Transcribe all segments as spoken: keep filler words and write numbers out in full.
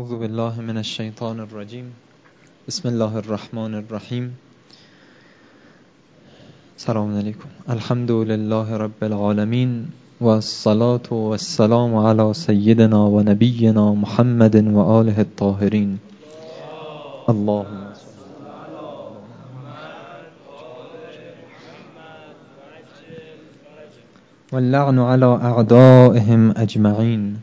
اعوذ بالله من الشیطان الرجیم. بسم الله الرحمن الرحیم. سلام علیکم. الحمد لله رب العالمین و الصلاة و السلام علی سیدنا و نبینا محمد و آله الطاهرین. اللهم واللعن علی اعدائهم اجمعین.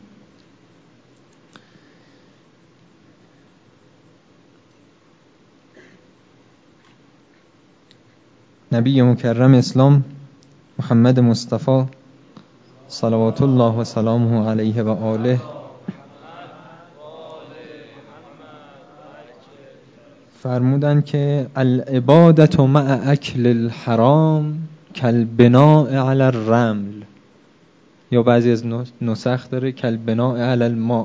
نبی مکرم اسلام محمد مصطفی صلوات الله و سلامه علیه و آله فرمودند که العبادت مع اکل الحرام کالبناء علی الرمل، یا بعضی از نسخ داره کالبناء علی الماء.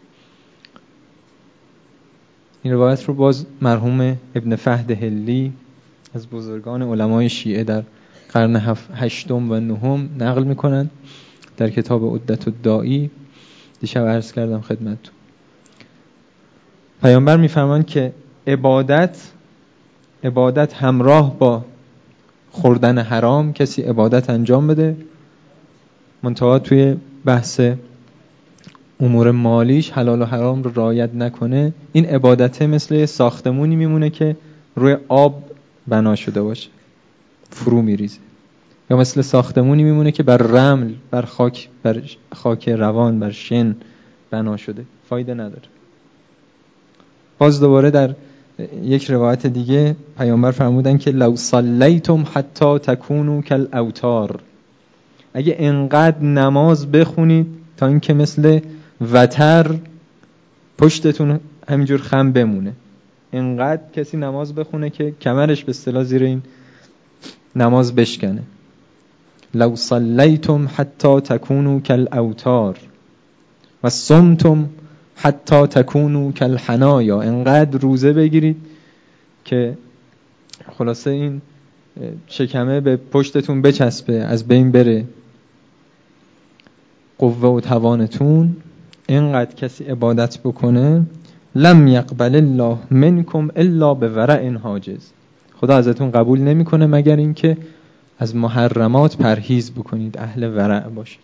این روایت رو باز مرحوم ابن فهد هلی از بزرگان علمای شیعه در قرن هشتم و نهم نقل میکنن در کتاب عدت الداعی. دیشب عرض کردم خدمتتون، پیامبر میفرمان که عبادت عبادت همراه با خوردن حرام، کسی عبادت انجام بده منتها توی بحث امور مالیش حلال و حرام رو رعایت نکنه، این عبادته مثل ساختمونی میمونه که روی آب بنا شده باشه، فرو میریزه، یا مثل ساختمونی میمونه که بر رمل، بر خاک، بر خاک روان، بر شن بنا شده، فایده نداره. باز دوباره در یک روایت دیگه پیامبر فرمودن که لو صلیتم حتی تکونوا کالاوتار، اگه انقدر نماز بخونید تا اینکه مثل وتر پشتتون همینجور خم بمونه، انقدر کسی نماز بخونه که کمرش به اصطلاح زیر این نماز بشکنه. لو صلیتم حتی تکونوا کالاوتار و صمتم حتی تکونوا کالحنایا، انقدر روزه بگیرید که خلاصه این شکمه به پشتتون بچسبه، از بین بره قوه و توانتون. اینقدر کسی عبادت بکنه لم یقبل الله منکم الا بورع حاجز، خدا ازتون قبول نمیکنه مگر اینکه از محرمات پرهیز بکنید، اهل ورع باشید.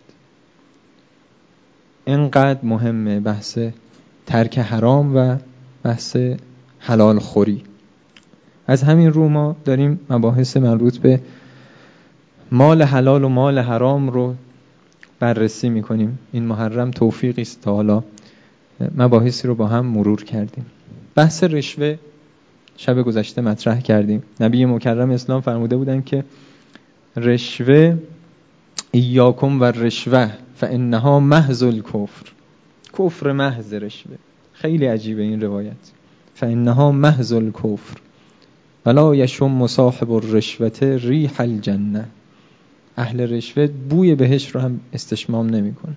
اینقدر مهمه بحث ترک حرام و بحث حلال خوری. از همین رو ما داریم مباحث مربوط به مال حلال و مال حرام رو بررسی میکنیم. این محرم توفیقی است تا حالا مباحثی رو با هم مرور کردیم. بحث رشوه شب گذشته مطرح کردیم. نبی مکرم اسلام فرموده بودن که رشوه ایاکم و رشوه فانها محض الکفر، کفر محض رشوه. خیلی عجیبه این روایت، فانها محض الکفر ولا یشم صاحب الرشوه ریح الجنه، اهل رشوه بوی بهشت رو هم استشمام نمیکنه.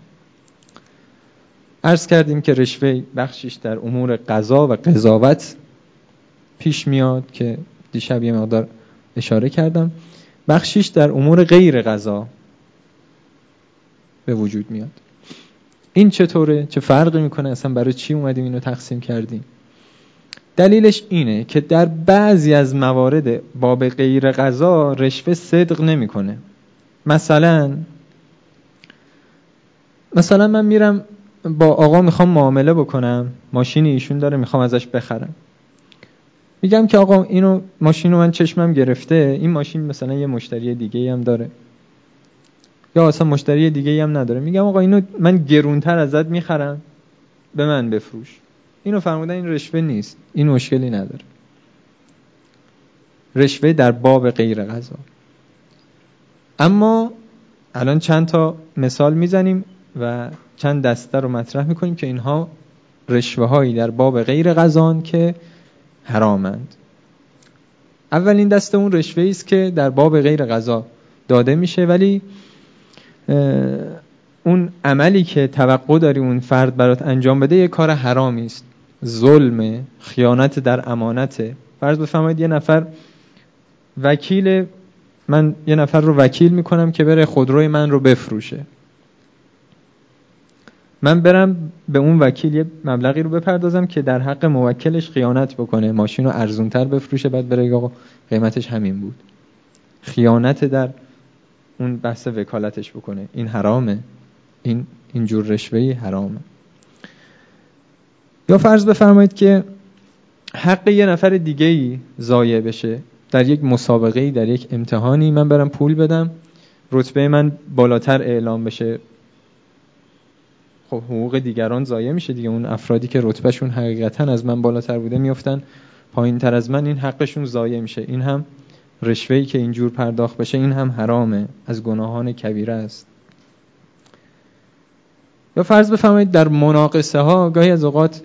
عرض کردیم که رشوه بخشش در امور قضا و قضاوت پیش میاد که دیشب یه مقدار اشاره کردم، بخشش در امور غیر قضا به وجود میاد. این چطوره؟ چه فرقی میکنه؟ اصلا برای چی اومدیم اینو تقسیم کردیم؟ دلیلش اینه که در بعضی از موارد باب غیر قضا رشوه صدق نمیکنه. مثلا مثلا من میرم با آقا میخوام معامله بکنم، ماشین ایشون داره میخوام ازش بخرم، میگم که آقا اینو ماشینو من چشمم گرفته، این ماشین مثلا یه مشتری دیگه هم داره یا اصلا مشتری دیگه هم نداره، میگم آقا اینو من گرونتر ازت میخرم به من بفروش. اینو فرمودن این رشوه نیست، این مشکلی نداره. رشوه در باب غیر قضا. اما الان چند تا مثال میزنیم و چند دسته رو مطرح میکنیم که اینها رشوه هایی در باب غیر قضان که حرامند. اولین دسته اون رشوه‌ای است که در باب غیر قضا داده میشه ولی اون عملی که توقع داری اون فرد برات انجام بده یه کار حرامی است، ظلم، خیانت در امانته. فرض بفرمایید یه نفر وکیل، من یه نفر رو وکیل میکنم که بره خودروی من رو بفروشه. من برم به اون وکیل یه مبلغی رو بپردازم که در حق موکلش خیانت بکنه، ماشین رو ارزونتر بفروشه، بعد بره آقا قیمتش همین بود. خیانت در اون بحث وکالتش بکنه، این حرامه. این اینجور رشوهی حرامه. یا فرض بفرمایید که حق یه نفر دیگه‌ای ضایع بشه در یک مسابقه‌ای، در یک امتحانی، من برم پول بدم، رتبه من بالاتر اعلام بشه. خب حقوق دیگران ضایع میشه دیگه. اون افرادی که رتبهشون حقیقتا از من بالاتر بوده میافتن پایینتر از من، این حقشون ضایع میشه. این هم رشوه‌ای که اینجور پرداخت بشه، این هم حرامه، از گناهان کبیره است. یا فرض بفرمایید در مناقصه ها گاهی از اوقات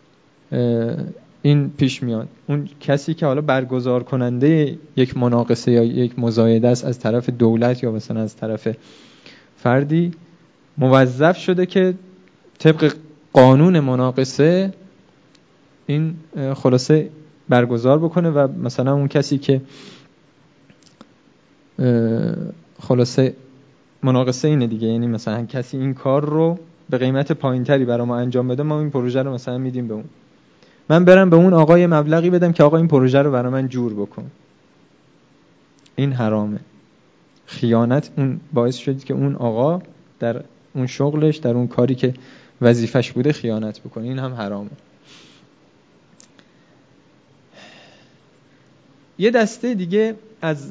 این پیش میاد، اون کسی که حالا برگزار کننده یک مناقصه یا یک مزایده است از طرف دولت یا مثلا از طرف فردی، موظف شده که طبق قانون مناقصه این خلاصه برگزار بکنه و مثلا اون کسی که خلاصه مناقصه اینه دیگه، یعنی مثلا کسی این کار رو به قیمت پایینتری برای ما انجام بده، ما این پروژه رو مثلا میدیم به اون. من برم به اون آقای مبلغی بدم که آقا این پروژه رو برای من جور بکن. این حرامه. خیانت اون باعث شد که اون آقا در اون شغلش، در اون کاری که وظیفش بوده خیانت بکنه. این هم حرامه. یه دسته دیگه از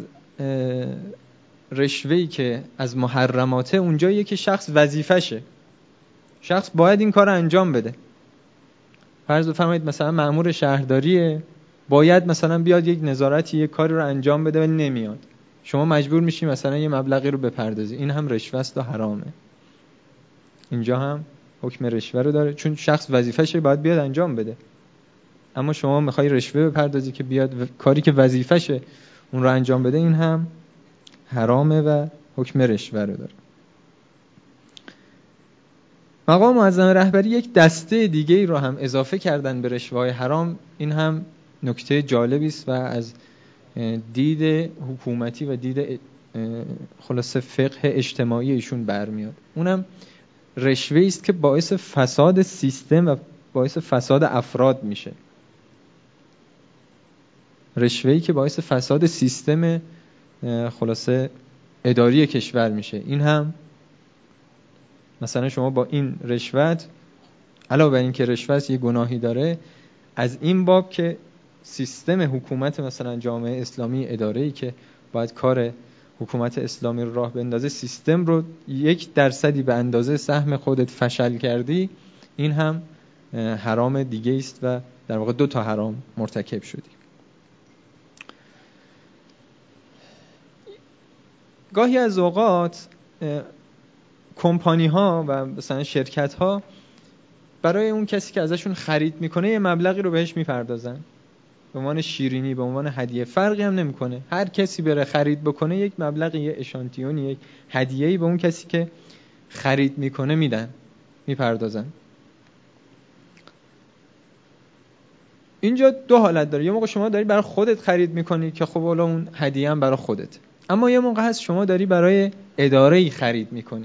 رشوهی که از محرماته اونجاییه که شخص وظیفشه، شخص باید این کار رو انجام بده. فرض بفرمایید مثلا مأمور شهرداریه، باید مثلا بیاد یک نظارتی یک کاری رو انجام بده ولی نمیاد، شما مجبور میشی مثلا یه مبلغی رو بپردازی. این هم رشوه است و حرامه. اینجا هم حکم رشوه رو داره، چون شخص وظیفشه باید بیاد انجام بده، اما شما میخوای رشوه بپردازی که بیاد و... کاری که وظیفشه اون رو انجام بده. این هم حرامه و حکم رشوه رو داره. مقام معظم رهبری یک دسته دیگه رو هم اضافه کردن به رشوه‌های حرام. این هم نکته جالبی است و از دید حکومتی و دید خلاصه فقه اجتماعی ایشون برمیاد. اونم رشوه‌ای است که باعث فساد سیستم و باعث فساد افراد میشه. رشوه‌ای که باعث فساد سیستم خلاصه اداری کشور میشه. این هم مثلا شما با این رشوت، علاوه بر این که رشوت یه گناهی داره، از این باب که سیستم حکومت مثلا جامعه اسلامی اداره‌ای که باید کار حکومت اسلامی رو راه بندازه، سیستم رو یک درصدی به اندازه سهم خودت فشل کردی، این هم حرام دیگه است و در واقع دو تا حرام مرتکب شدی. گاهی از اوقات کمپانی ها و مثلا شرکت ها برای اون کسی که ازشون خرید میکنه یه مبلغی رو بهش میپردازن به عنوان شیرینی، به عنوان هدیه، فرقی هم نمیکنه. هر کسی بره خرید بکنه یک مبلغی، یه اشانتیونی، یک هدیه‌ای به اون کسی که خرید میکنه میدن، میپردازن. اینجا دو حالت داره. یه موقع شما داری برای خودت خرید میکنی که خب حالا اون هدیه هم برای خودت، اما یه موقع هست شما داری برای اداره‌ای خرید میکنی.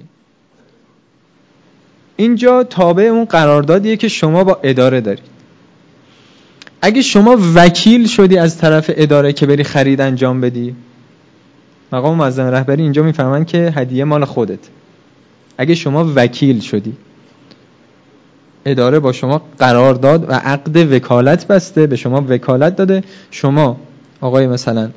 اینجا تابع اون قراردادیه که شما با اداره دارید. اگه شما وکیل شدی از طرف اداره که بری خرید انجام بدی، مقام معظم رهبری اینجا میفهمن که هدیه مال خودت. اگه شما وکیل شدی، اداره با شما قرارداد و عقد وکالت بسته، به شما وکالت داده، شما آقای مثلا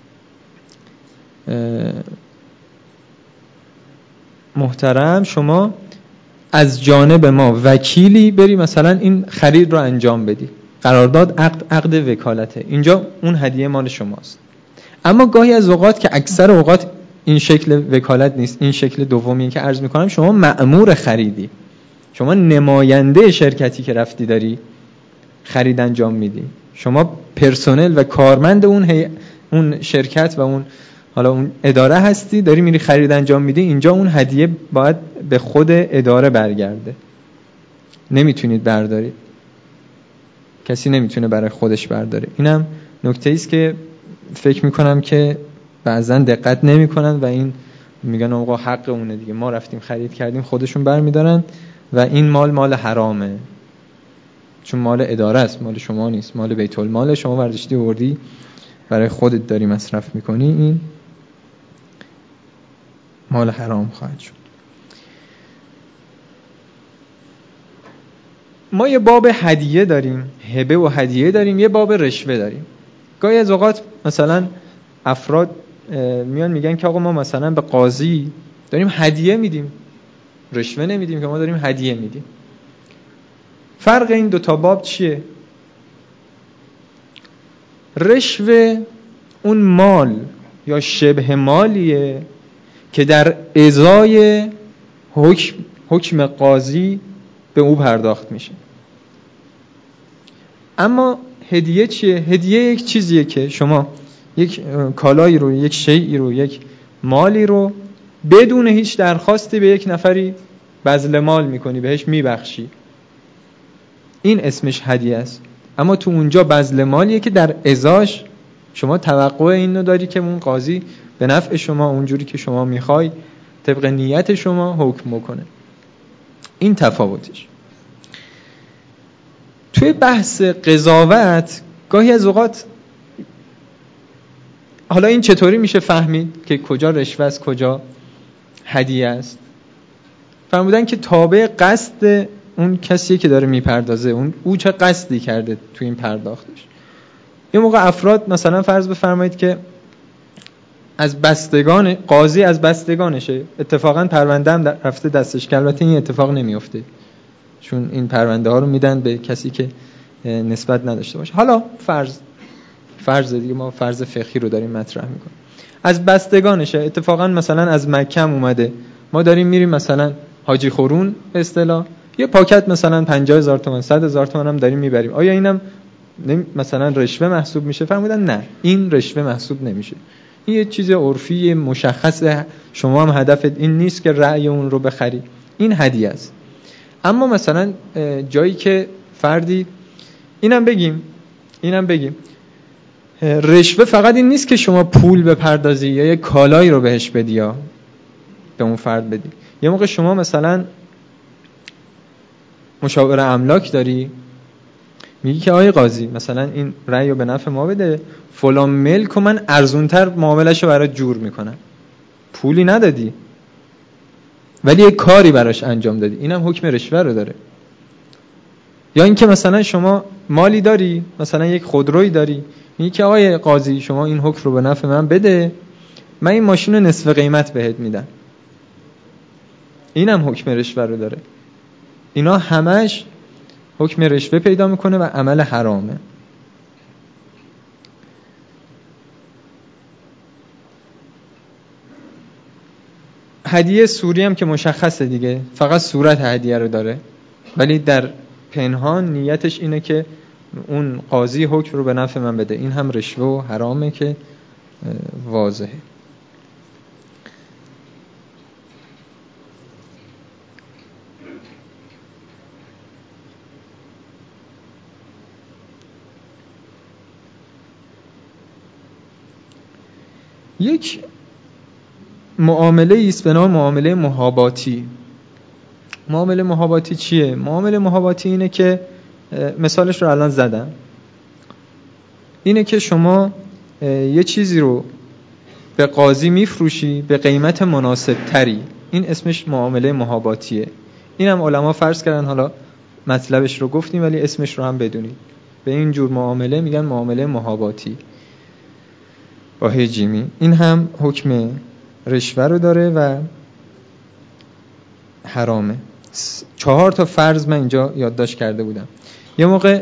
محترم، شما از جانب ما وکیلی بری مثلا این خرید رو انجام بدی، قرارداد عقد عقد وکالته، اینجا اون هدیه مال شماست. اما گاهی از اوقات که اکثر اوقات این شکل وکالت نیست، این شکل دومی که عرض میکنم، شما مأمور خریدی، شما نماینده شرکتی که رفتی داری خرید انجام میدی، شما پرسنل و کارمند اون هی... اون شرکت و اون حالا اون اداره هستی، داری میری خرید انجام میدی. اینجا اون هدیه باید به خود اداره برگرده، نمیتونید بردارید، کسی نمیتونه برای خودش برداره. اینم نکته ایست که فکر میکنم که بعضن دقت نمیکنن و این میگن آقا حق اونه دیگه، ما رفتیم خرید کردیم خودشون برمیدارن. و این مال مال حرامه، چون مال اداره است، مال شما نیست، مال بیت المال شما برداشتی آوردی برای خودت داری مصرف میکنی، این مال حرام خواهد شد. ما یه باب هدیه داریم، هبه و هدیه داریم، یه باب رشوه داریم. گاهی از اوقات مثلا افراد میان میگن که آقا ما مثلا به قاضی داریم هدیه میدیم، رشوه نمیدیم، که ما داریم هدیه میدیم. فرق این دو تا باب چیه؟ رشوه اون مال یا شبه مالیه که در ازای حکم حکم قاضی به او پرداخت میشه. اما هدیه چیه؟ هدیه یک چیزیه که شما یک کالایی رو، یک شیئی رو، یک مالی رو بدون هیچ درخواستی به یک نفری بذل مال میکنی، بهش میبخشی، این اسمش هدیه است. اما تو اونجا بذل مالیه که در ازاش شما توقع اینو داری که اون قاضی به نفع شما اونجوری که شما میخوای طبق نیت شما حکم بکنه. این تفاوتش. توی بحث قضاوت گاهی از اوقات، حالا این چطوری میشه فهمید که کجا رشوه است کجا هدیه است؟ فرمودن که تابع قصد اون کسی که داره میپردازه، اون او چه قصدی کرده تو این پرداختش. یه موقع افراد مثلا فرض بفرمایید که از بستگان قاضی از بستگانشه، اتفاقا پرونده هم رفته دستش که البته این اتفاق نمیفته چون این پرونده ها رو میدن به کسی که نسبت نداشته باشه. حالا فرض فرض دیگه، ما فرض فقهی رو داریم مطرح میکنیم. از بستگانشه، اتفاقا مثلا از مکه اومده، ما داریم میریم مثلا حاجی خورون به اصطلاح، یه پاکت مثلا پنجاه هزار تومان صد هزار تومان هم داریم میبریم، آیا اینم مثلا رشوه محسوب میشه؟ فرمودن نه، این رشوه محسوب نمیشه، این یه چیز عرفی مشخصه، شما هم هدفت این نیست که رأی اون رو بخری، این هدیه است. اما مثلا جایی که فردی، اینم بگیم اینم بگیم رشوه فقط این نیست که شما پول بپردازی یا یک کالایی رو بهش بدی یا به اون فرد بدی. یه موقع شما مثلا مشاور املاک داری، میگی که آقای قاضی مثلا این رأی رو به نفع ما بده، فلان ملک و من ارزونتر معاملهشو برای جور میکنم. پولی ندادی ولی یک کاری براش انجام دادی، اینم حکم رشوه رو داره. یا اینکه مثلا شما مالی داری، مثلا یک خودرویی داری، میگی که آقای قاضی شما این حکم رو به نفع من بده، من این ماشین رو نصف قیمت بهت میدم، اینم حکم رشوه رو داره. اینا همش حکم رشوه پیدا میکنه و عمل حرامه. هدیه سوری هم که مشخصه دیگه، فقط صورت هدیه رو داره ولی در پنهان نیتش اینه که اون قاضی حکم رو به نفع من بده، این هم رشوه و حرامه که واضحه. یک معامله است به نام معامله محاباتی. معامله محاباتی چیه؟ معامله محاباتی اینه که مثالش رو الان زدم، اینه که شما یه چیزی رو به قاضی میفروشی به قیمت مناسب تری، این اسمش معامله محاباتیه. این هم علما فرض کردن، حالا مطلبش رو گفتیم ولی اسمش رو هم بدونید، به این جور معامله میگن معامله محاباتی با هجیمی. این هم حکم رشوه رو داره و حرامه. چهار تا فرض من اینجا یادداشت کرده بودم. یه موقع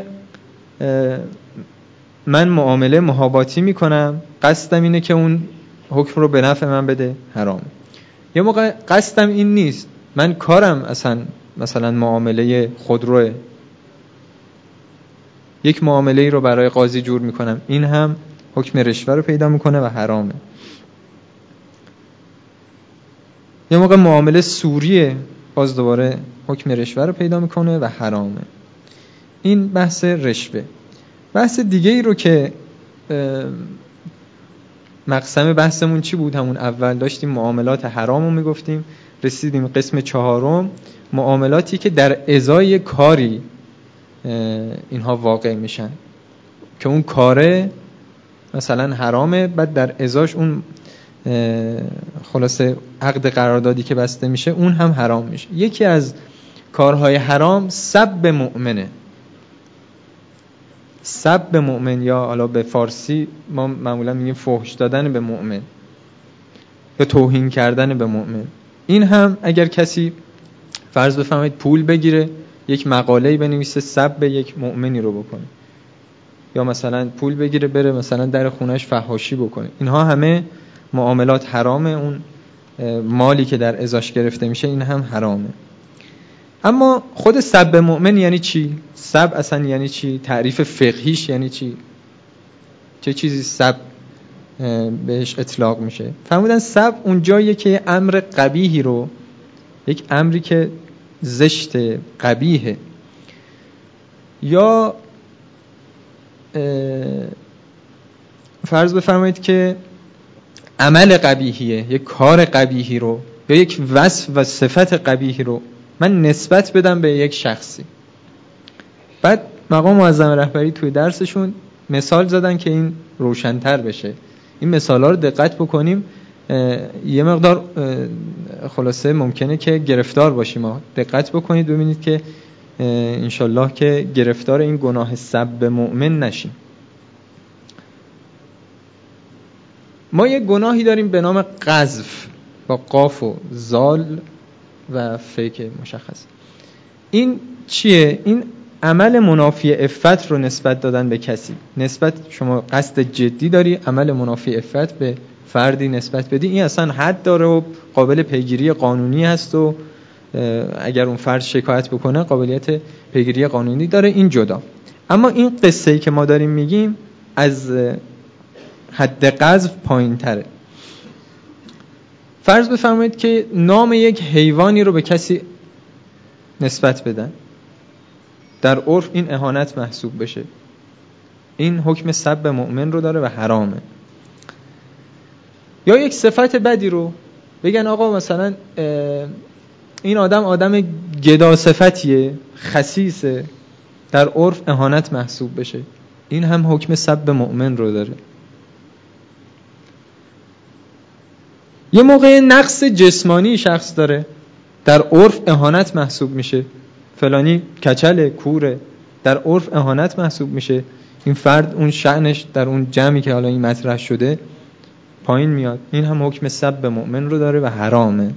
من معامله محاباتی میکنم، قصدم اینه که اون حکم رو به نفع من بده، حرامه. یه موقع قصدم این نیست، من کارم اصلا مثلا معامله خودروه، یک معامله رو برای قاضی جور میکنم، این هم حکم رشوه رو پیدا میکنه و حرامه. یه موقع معامله سوریه، باز دوباره حکم رشوه رو پیدا میکنه و حرامه. این بحث رشوه. بحث دیگه ای رو که مقسم بحثمون چی بود؟ همون اول داشتیم معاملات حرام رو میگفتیم رسیدیم قسم چهارم، معاملاتی که در ازای کاری اینها واقع میشن که اون کاره مثلا حرامه، بعد در ازاش اون خلاصه عقد قراردادی که بسته میشه اون هم حرام میشه. یکی از کارهای حرام سب مؤمنه. سب مؤمن، یا حالا به فارسی ما معمولا میگیم فحش دادن به مؤمن یا توهین کردن به مؤمن. این هم اگر کسی فرض بفرمایید پول بگیره یک مقاله‌ای بنویسه سب یک مؤمنی رو بکنه، یا مثلا پول بگیره بره مثلا در خونش فحاشی بکنه، اینها همه معاملات حرامه. اون مالی که در ازاش گرفته میشه این هم حرامه. اما خود سب مؤمن یعنی چی؟ سب اصلا یعنی چی؟ تعریف فقهیش یعنی چی؟ چه چیزی سب بهش اطلاق میشه؟ فرمودن سب اون جاییه که امر قبیحی رو، یک امری که زشت قبیحه یا فرض بفرمایید که عمل قبیحیه، یک کار قبیحی رو یا یک وصف و صفت قبیحی رو من نسبت بدم به یک شخصی. بعد مقام معظم رهبری توی درسشون مثال زدن که این روشن‌تر بشه. این مثالا رو دقت بکنیم، یه مقدار خلاصه ممکنه که گرفتار باشیم. ما دقت بکنید ببینید که انشالله که گرفتار این گناه سب مؤمن نشیم. ما یه گناهی داریم به نام قذف با قاف و زال و فیک مشخص. این چیه؟ این عمل منافی عفت رو نسبت دادن به کسی. نسبت شما قصد جدی داری عمل منافی عفت به فردی نسبت بدی، این اصلا حد داره و قابل پیگیری قانونی هست و اگر اون فرد شکایت بکنه قابلیت پیگیری قانونی داره، این جدا. اما این قصه‌ای که ما داریم میگیم از حد قذف پایین تره. فرض بفرمایید که نام یک حیوانی رو به کسی نسبت بدن، در عرف این اهانت محسوب بشه، این حکم سب مؤمن رو داره و حرامه. یا یک صفت بدی رو بگن آقا مثلا این آدم آدم گدا صفتیه، خسیسه، در عرف اهانت محسوب بشه، این هم حکم سب مؤمن رو داره. یه موقع نقص جسمانی شخص داره، در عرف اهانت محسوب میشه، فلانی کچله، کوره، در عرف اهانت محسوب میشه، این فرد اون شأنش در اون جمعی که حالا این مطرح شده پایین میاد، این هم حکم سب مؤمن رو داره و حرامه.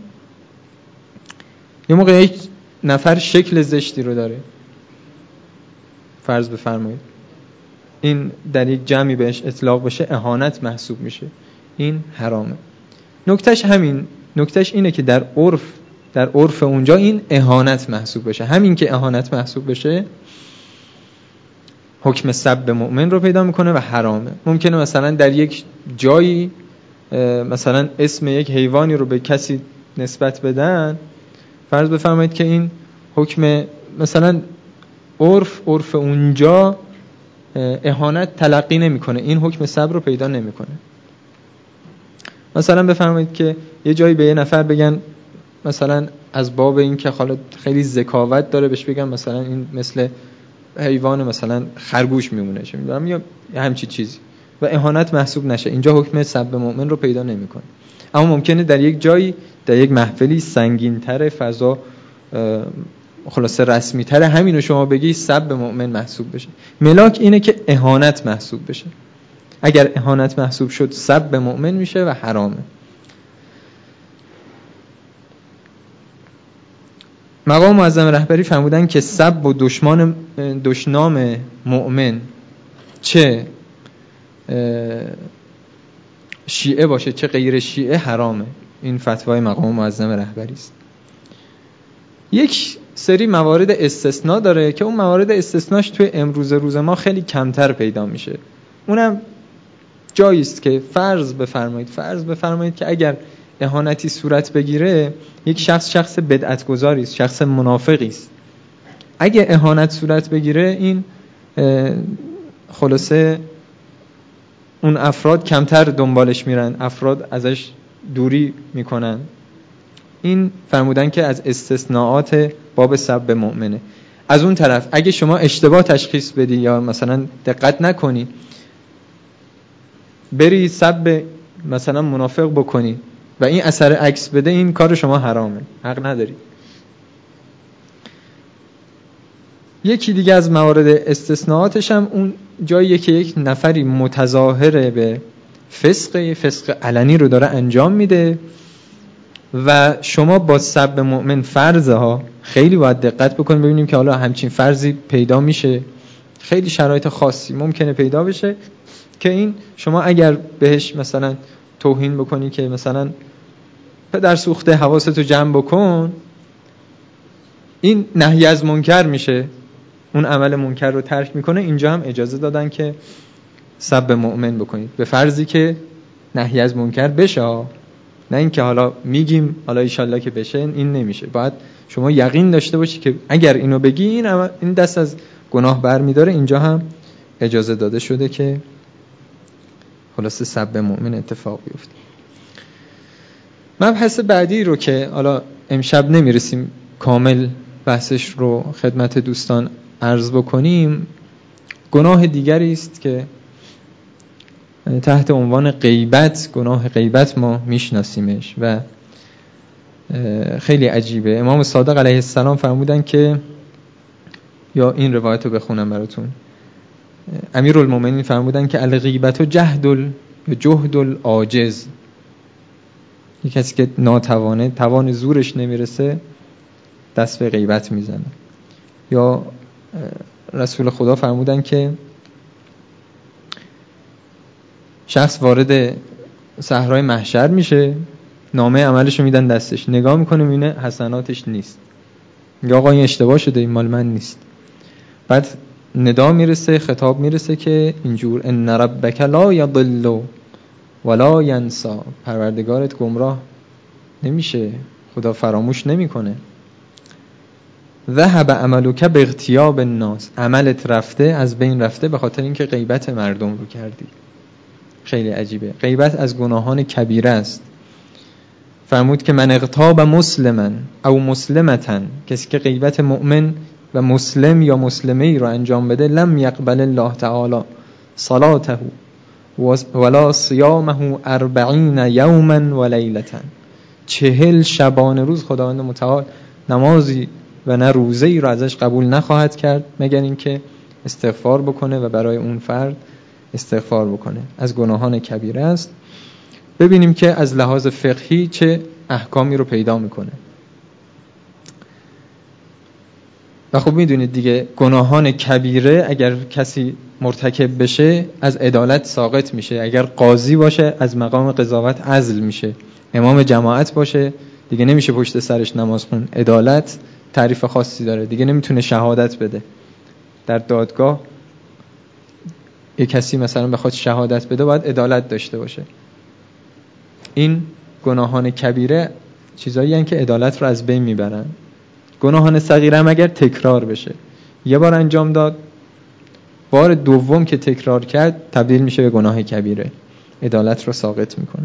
یه موقع یک نفر شکل زشتی رو داره، فرض بفرمایید این در یک جمعی بهش اطلاق بشه اهانت محسوب میشه، این حرامه. نکتهش همین، نکتهش اینه که در عرف در عرف اونجا این اهانت محسوب بشه، همین که اهانت محسوب بشه حکم سب مؤمن رو پیدا میکنه و حرامه. ممکنه مثلا در یک جایی مثلا اسم یک حیوانی رو به کسی نسبت بدن، فرض بفرمایید که این حکم مثلا عرف عرف اونجا اهانت تلقی نمیکنه، این حکم سب رو پیدا نمیکنه. مثلا بفرمایید که یه جایی به یه نفر بگن مثلا از باب این که حالا خیلی ذکاوت داره بهش بگن مثلا این مثل حیوان مثلا خرگوش میمونه، چه میدونم یا همچی چیزی، و اهانت محسوب نشه، اینجا حکم سب مؤمن رو پیدا نمیکنه. اما ممکنه در یک جایی در یک محفلی سنگین‌تر فضا خلاصه رسمی‌تر همین رو شما بگی سب مؤمن محسوب بشه. ملاک اینه که اهانت محسوب بشه، اگر اهانت محسوب شد سب مؤمن میشه و حرامه. مقام معظم رهبری فرمودن که سب و دشمن دشنام مؤمن چه شیعه باشه چه غیر شیعه حرامه. این فتوای مقام معظم رهبری است. یک سری موارد استثناء داره که اون موارد استثناش توی امروز روز ما خیلی کمتر پیدا میشه. اونم جایی است که فرض بفرمایید فرض بفرمایید که اگر اهانتی صورت بگیره، یک شخص شخص بدعت‌گذاری است، شخص منافقی است. اگه اهانت صورت بگیره این خلاصه اون افراد کمتر دنبالش میرن، افراد ازش دوری میکنن. این فرمودن که از استثناءات باب سب مؤمنه. از اون طرف اگه شما اشتباه تشخیص بدی یا مثلا دقت نکنی بری سب مثلا منافق بکنی و این اثر عکس بده، این کار شما حرامه، حق نداری. یکی دیگه از موارد استثناءاتش هم اون جاییه که یک نفری متظاهر به فسق، فسق علنی رو داره انجام میده و شما با سب مؤمن فرضه ها خیلی باید دقت بکنیم ببینیم که حالا همچین فرضی پیدا میشه، خیلی شرایط خاصی ممکنه پیدا بشه که این شما اگر بهش مثلا توهین بکنی که مثلا پدر سوخته حواستو جمع بکن، این نهی از منکر میشه، اون عمل منکر رو ترک میکنه. اینجا هم اجازه دادن که سب مؤمن بکنید به فرضی که نهی از منکر بشه، نه اینکه حالا میگیم حالا ایشالله که بشه. این نمیشه، باید شما یقین داشته باشی که اگر اینو بگی این این دست از گناه برمیداره. اینجا هم اجازه داده شده که خلاصه سب مؤمن اتفاق بیفته. مبحث بعدی رو که حالا امشب نمیرسیم کامل بحثش رو خدمت دوستان عرض بکنیم، گناه دیگری است که تحت عنوان غیبت، گناه غیبت ما میشناسیمش و خیلی عجیبه. امام صادق علیه السلام فرمودن که، یا این روایت رو بخونم براتون، امیرالمومنین فرمودن که الغیبت جهد ال جهد العاجز، یک کسی که ناتوانه، توان زورش نمیرسه دست به غیبت میزنه. یا رسول خدا فرمودن که شخص وارد صحرای محشر میشه، نامه عملش رو میدن دستش، نگاه میکنه میبینه حسناتش نیست، یا آقا این اشتباه شده، این مال من نیست. بعد ندا میرسه، خطاب میرسه که اینجور ان ربک لا یضل ولا ینسی، پروردگارت گمراه نمیشه، خدا فراموش نمیکنه. ذهب عملک باغتیاب الناس، عملت رفته، از بین رفته به خاطر اینکه غیبت مردم رو کردی. خیلی عجیبه. غیبت از گناهان کبیره است. فرمود که من اغتاب مسلما او مسلمتا، کسی که غیبت مؤمن و مسلم یا مسلمه ای رو انجام بده، لم یقبل الله تعالی صلاته ولا صیامه اربعین یوما و لیلتا، چهل شبانه روز خداوند متعال نمازی و نه روزه ای رو ازش قبول نخواهد کرد مگر اینکه استغفار بکنه و برای اون فرد استغفار بکنه. از گناهان کبیره است. ببینیم که از لحاظ فقهی چه احکامی رو پیدا میکنه. و خب میدونید دیگه گناهان کبیره اگر کسی مرتکب بشه از عدالت ساقط میشه. اگر قاضی باشه از مقام قضاوت عزل میشه. امام جماعت باشه دیگه نمیشه پشت سرش نماز خون. عدالت تعریف خاصی داره، دیگه نمیتونه شهادت بده. در دادگاه یک کسی مثلا بخواد شهادت بده باید عدالت داشته باشه. این گناهان کبیره چیزایی هستند که عدالت رو از بین میبرن. گناهان صغیره هم اگر تکرار بشه، یه بار انجام داد، بار دوم که تکرار کرد تبدیل میشه به گناه کبیره، عدالت رو ساقط میکنه.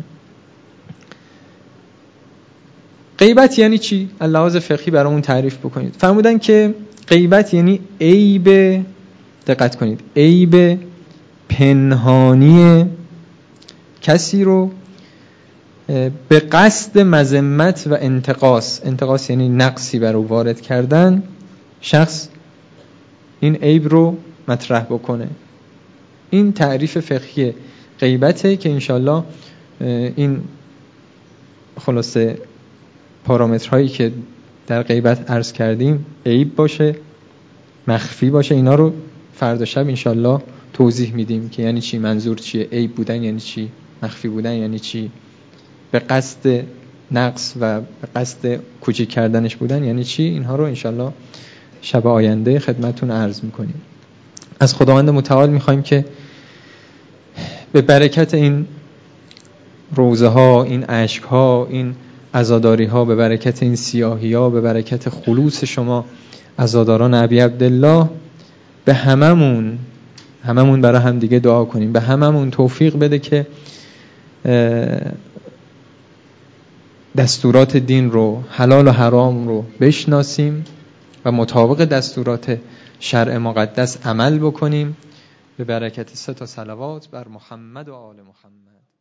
غیبت یعنی چی؟ اللحاظ فقهی برامون تعریف بکنید. فرمودن که غیبت یعنی عیب، دقت کنید، عیب پنهانی کسی رو به قصد مذمت و انتقاص، انتقاص یعنی نقصی بر او وارد کردن، شخص این عیب رو مطرح بکنه. این تعریف فقهی غیبته که انشالله این خلاصه پارامترهایی که در غیبت عرض کردیم، عیب باشه، مخفی باشه، اینا رو فردا شب انشالله توضیح میدیم که یعنی چی، منظور چیه، عیب بودن یعنی چی، مخفی بودن یعنی چی، به قصد نقص و به قصد کوچیک کردنش بودن یعنی چی. اینها رو انشالله شب آینده خدمتون عرض میکنیم. از خداوند متعال میخوایم که به برکت این روزه ها، این عشق ها، این عزاداری ها، به برکت این سیاهی ها، به برکت خلوص شما عزاداران ابی عبدالله، به هممون هممون برای هم دیگه دعا کنیم، به هممون توفیق بده که دستورات دین رو، حلال و حرام رو بشناسیم و مطابق دستورات شرع مقدس عمل بکنیم. به برکت سه تا صلوات بر محمد و آل محمد.